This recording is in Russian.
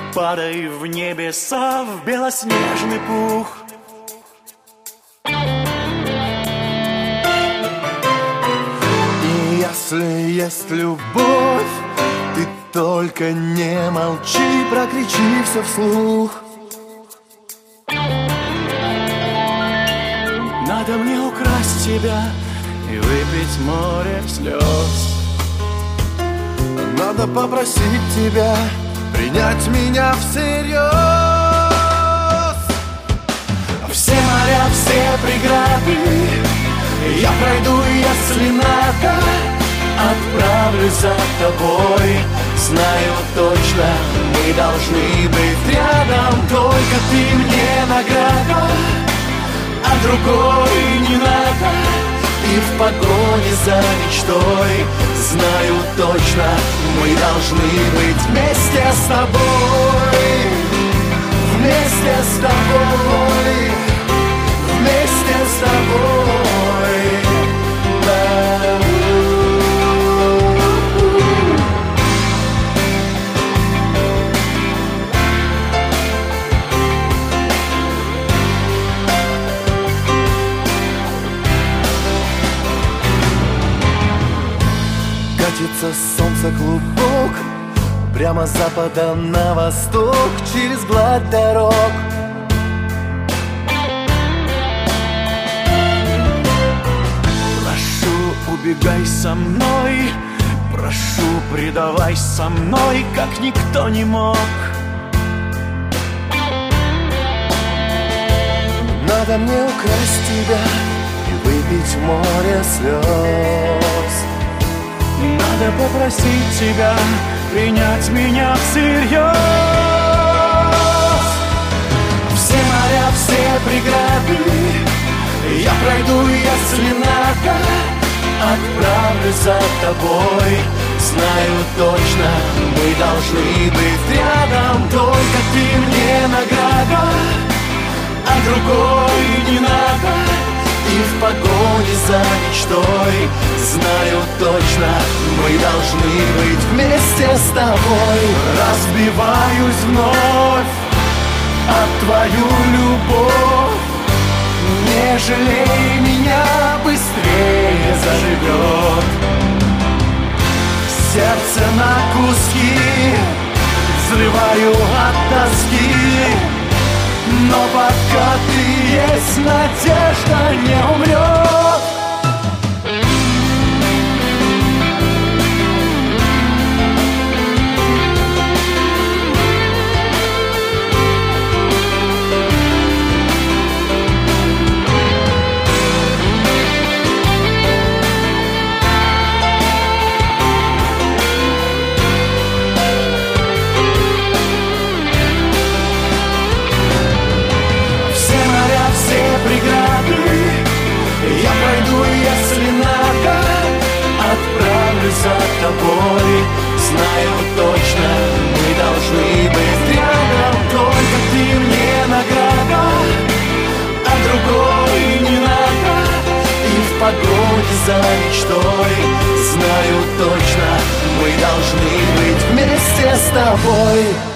падай в небеса, в белоснежный пух. И если есть любовь, ты только не молчи, прокричи все вслух. Надо мне украсть тебя и выпить море слез. Надо попросить тебя принять меня всерьез. Все моря, все преграды я пройду, если надо. Отправлюсь за тобой. Знаю точно, мы должны быть рядом. Только ты мне награда, а другой не надо. И в погоне за мечтой знаю точно, мы должны быть вместе с тобой. Вместе с тобой. Вместе с тобой. Катится солнце клубок прямо с запада на восток, через гладь дорог. Прошу, убегай со мной. Прошу, предавай со мной, как никто не мог. Надо мне украсть тебя и выпить море слез. Надо попросить тебя принять меня всерьез. Все моря, все преграды я пройду, если надо. Отправлюсь за тобой. Знаю точно, мы должны быть рядом. Только ты мне награда, а другой не надо. И в погоне за мечтой знаю точно, мы должны быть вместе с тобой. Разбиваюсь вновь от твою любовь. Не жалей меня, быстрее заживет. Сердце на куски взрываю от тоски. Но пока ты есть, надежда не умрет. Я пройду, если надо. Отправлюсь за тобой. Знаю точно, мы должны быть рядом. Только ты мне награда, а другой не надо. И в погоне за мечтой знаю точно, мы должны быть вместе с тобой.